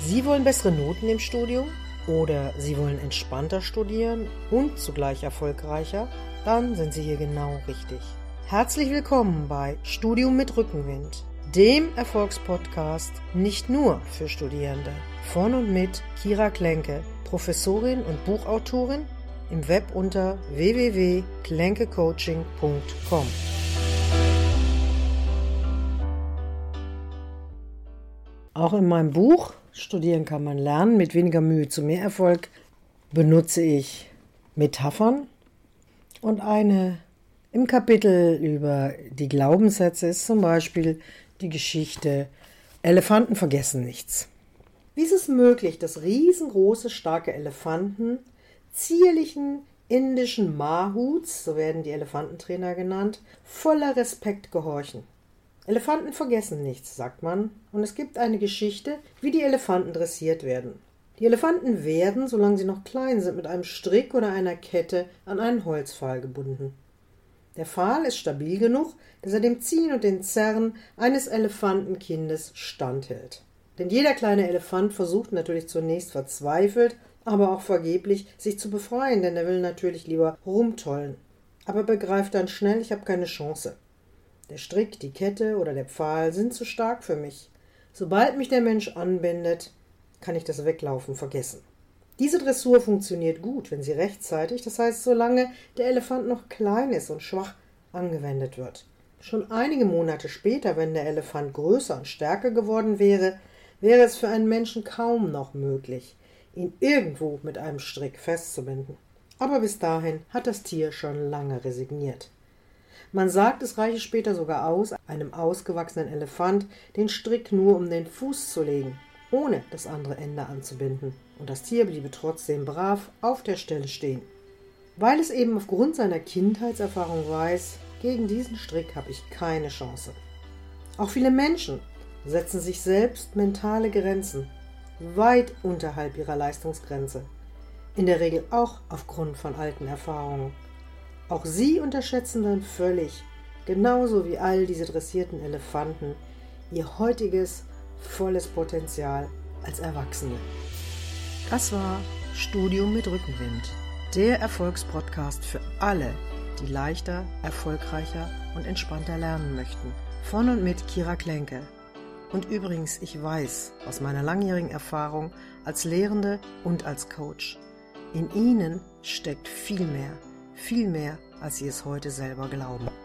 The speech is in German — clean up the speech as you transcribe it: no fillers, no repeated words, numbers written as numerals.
Sie wollen bessere Noten im Studium oder Sie wollen entspannter studieren und zugleich erfolgreicher? Dann sind Sie hier genau richtig. Herzlich willkommen bei Studium mit Rückenwind, dem Erfolgspodcast nicht nur für Studierende. Von und mit Kira Klenke, Professorin und Buchautorin, im Web unter www.klenkecoaching.com. Auch in meinem Buch Studieren kann man lernen, mit weniger Mühe zu mehr Erfolg, benutze ich Metaphern. Und eine im Kapitel über die Glaubenssätze ist zum Beispiel die Geschichte Elefanten vergessen nichts. Wie ist es möglich, dass riesengroße, starke Elefanten zierlichen indischen Mahuts, so werden die Elefantentrainer genannt, voller Respekt gehorchen? Elefanten vergessen nichts, sagt man, und es gibt eine Geschichte, wie die Elefanten dressiert werden. Die Elefanten werden, solange sie noch klein sind, mit einem Strick oder einer Kette an einen Holzpfahl gebunden. Der Pfahl ist stabil genug, dass er dem Ziehen und den Zerren eines Elefantenkindes standhält. Denn jeder kleine Elefant versucht natürlich zunächst verzweifelt, aber auch vergeblich, sich zu befreien, denn er will natürlich lieber rumtollen. Aber begreift dann schnell, ich habe keine Chance. Der Strick, die Kette oder der Pfahl sind zu stark für mich. Sobald mich der Mensch anbindet, kann ich das Weglaufen vergessen. Diese Dressur funktioniert gut, wenn sie rechtzeitig, das heißt solange der Elefant noch klein ist und schwach, angewendet wird. Schon einige Monate später, wenn der Elefant größer und stärker geworden wäre, wäre es für einen Menschen kaum noch möglich, ihn irgendwo mit einem Strick festzubinden. Aber bis dahin hat das Tier schon lange resigniert. Man sagt, es reiche später sogar aus, einem ausgewachsenen Elefant den Strick nur um den Fuß zu legen, ohne das andere Ende anzubinden. Und das Tier bliebe trotzdem brav auf der Stelle stehen. Weil es eben aufgrund seiner Kindheitserfahrung weiß, gegen diesen Strick habe ich keine Chance. Auch viele Menschen setzen sich selbst mentale Grenzen, weit unterhalb ihrer Leistungsgrenze. In der Regel auch aufgrund von alten Erfahrungen. Auch sie unterschätzen dann völlig, genauso wie all diese dressierten Elefanten, ihr heutiges, volles Potenzial als Erwachsene. Das war Studium mit Rückenwind, der Erfolgspodcast für alle, die leichter, erfolgreicher und entspannter lernen möchten. Von und mit Kira Klenke. Und übrigens, ich weiß aus meiner langjährigen Erfahrung als Lehrende und als Coach, in Ihnen steckt viel mehr, als Sie es heute selber glauben.